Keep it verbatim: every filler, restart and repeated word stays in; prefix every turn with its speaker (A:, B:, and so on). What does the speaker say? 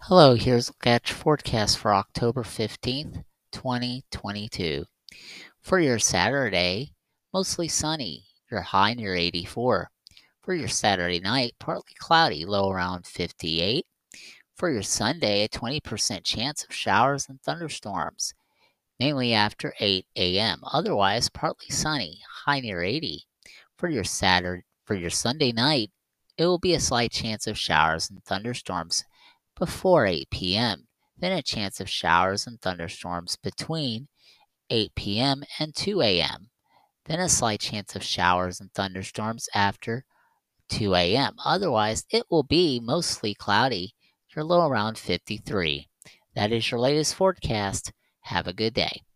A: Hello, here's a Sketch forecast for October fifteenth, twenty twenty-two. For your Saturday, mostly sunny, your high near eighty-four. For your Saturday night, partly cloudy, low around fifty-eight. For your Sunday, a twenty percent chance of showers and thunderstorms, mainly after eight a m. Otherwise, partly sunny, high near eighty. For your Saturday, for your Sunday night, it will be a slight chance of showers and thunderstorms before eight p m, then a chance of showers and thunderstorms between eight p m and two a m, then a slight chance of showers and thunderstorms after two a m. Otherwise, it will be mostly cloudy, your low around fifty-three. That is your latest forecast. Have a good day.